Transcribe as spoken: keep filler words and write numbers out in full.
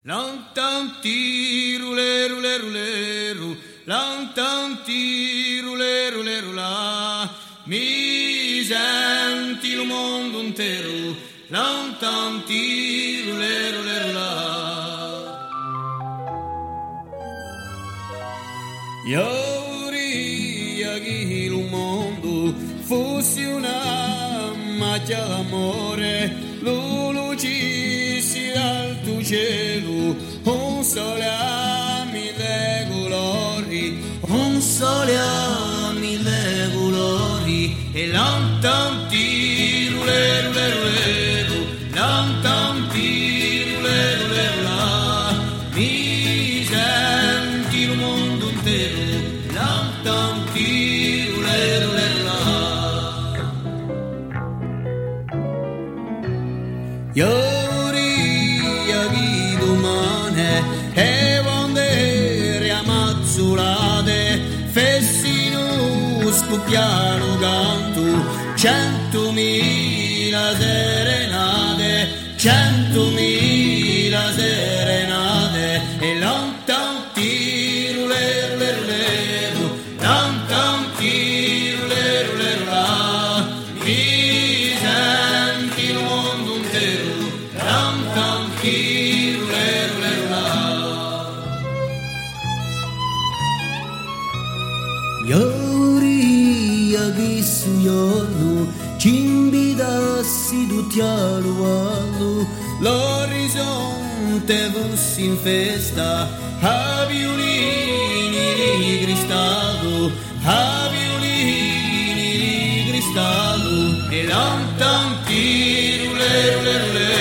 L'antanti rule rule rule ru, l'antanti rule rule rula, mi senti il mondo intero, l'antanti rule rule rula. Io vorrei che il mondo fosse una macchia d'amore, lo luccissi dal tuo cielo, un sole a mille colori, un sole a mille colori, e l'antanti rule rule rule ru, l'antanti rule rule rula, mi senti il mondo intero, l'antanti rule rule rula. Io e bandere ammazzolate, fessino scoppiano canto, centomila serenate, centomila serenate, e l'antanti rule rule rule ru, l'antanti rule rule rula, mi senti il mondo intero, l'antanti rule rule rula. Ioria che su giorno ci invitassi tutti al vallo, l'orizzonte fosse in festa, a violini di cristallo, a violini di cristallo, e l'antanti rule rule rule